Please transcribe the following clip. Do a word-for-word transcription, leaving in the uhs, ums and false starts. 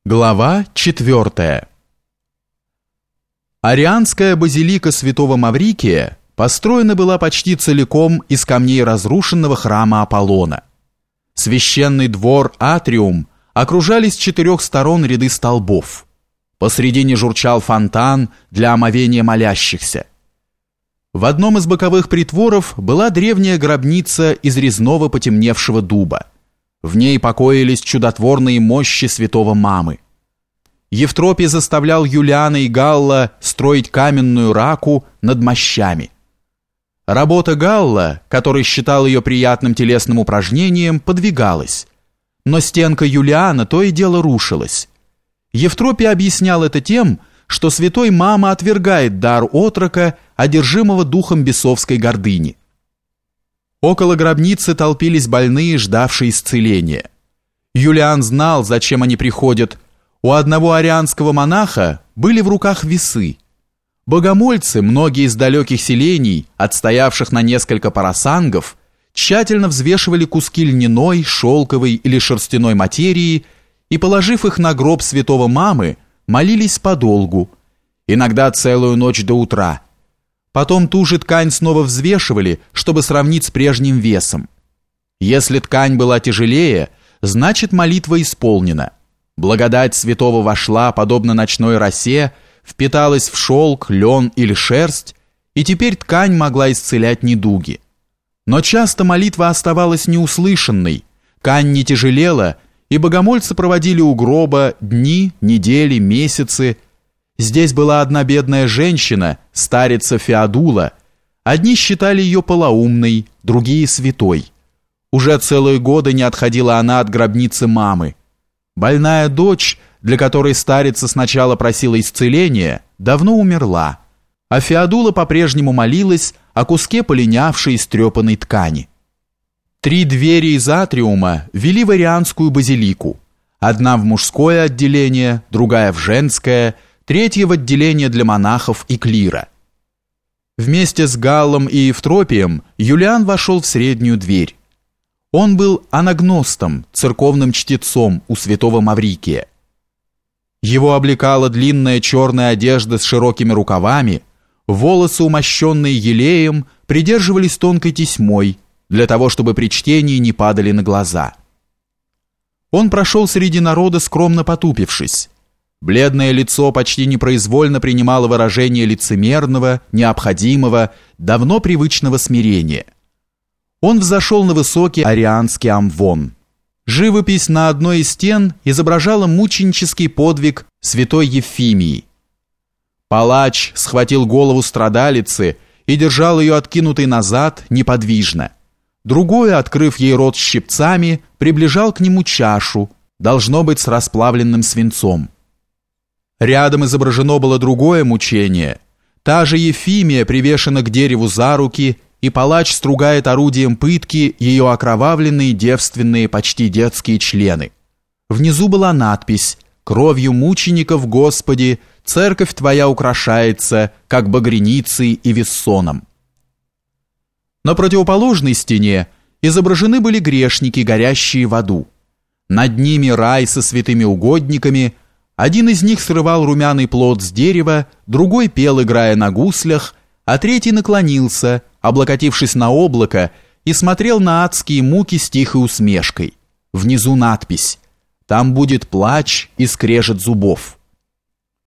Глава четвертая. Арианская базилика святого Маврикия построена была почти целиком из камней разрушенного храма Аполлона. Священный двор атриум окружали с четырех сторон ряды столбов. Посредине журчал фонтан для омовения молящихся. В одном из боковых притворов была древняя гробница из резного потемневшего дуба. В ней покоились чудотворные мощи святого Мамы. Евтропий заставлял Юлиана и Галла строить каменную раку над мощами. Работа Галла, который считал ее приятным телесным упражнением, подвигалась, но стенка Юлиана то и дело рушилась. Евтропий объяснял это тем, что святой Мама отвергает дар отрока, одержимого духом бесовской гордыни. Около гробницы толпились больные, ждавшие исцеления. Юлиан знал, зачем они приходят. У одного арианского монаха были в руках весы. Богомольцы, многие из далеких селений, отстоявших на несколько парасангов, тщательно взвешивали куски льняной, шелковой или шерстяной материи и, положив их на гроб святого Мамы, молились подолгу, иногда целую ночь до утра. Потом ту же ткань снова взвешивали, чтобы сравнить с прежним весом. Если ткань была тяжелее, значит молитва исполнена. Благодать святого вошла, подобно ночной росе, впиталась в шелк, лен или шерсть, и теперь ткань могла исцелять недуги. Но часто молитва оставалась неуслышанной, ткань не тяжелела, и богомольцы проводили у гроба дни, недели, месяцы. Здесь была одна бедная женщина, старица Феодула. Одни считали ее полоумной, другие святой. Уже целые годы не отходила она от гробницы Мамы. Больная дочь, для которой старица сначала просила исцеления, давно умерла, а Феодула по-прежнему молилась о куске полинявшей истрепанной ткани. Три двери из атриума вели в Арианскую базилику. Одна в мужское отделение, другая в женское, третья в отделение для монахов и клира. Вместе с Галлом и Евтропием Юлиан вошел в среднюю дверь. Он был анагностом, церковным чтецом у святого Маврикия. Его облекала длинная черная одежда с широкими рукавами, волосы, умощенные елеем, придерживались тонкой тесьмой, для того, чтобы при чтении не падали на глаза. Он прошел среди народа, скромно потупившись. Бледное лицо почти непроизвольно принимало выражение лицемерного, необходимого, давно привычного смирения. Он взошел на высокий арианский амвон. Живопись на одной из стен изображала мученический подвиг святой Евфимии. Палач схватил голову страдалицы и держал ее откинутой назад неподвижно. Другой, открыв ей рот щипцами, приближал к нему чашу, должно быть с расплавленным свинцом. Рядом изображено было другое мучение. Та же Ефимия привешена к дереву за руки, и палач стругает орудием пытки ее окровавленные девственные, почти детские члены. Внизу была надпись: «Кровью мучеников, Господи, церковь Твоя украшается, как багряницей и вессоном». На противоположной стене изображены были грешники, горящие в аду. Над ними рай со святыми угодниками. Один из них срывал румяный плод с дерева, другой пел, играя на гуслях, а третий наклонился, облокотившись на облако, и смотрел на адские муки с тихой усмешкой. Внизу надпись: «Там будет плач и скрежет зубов».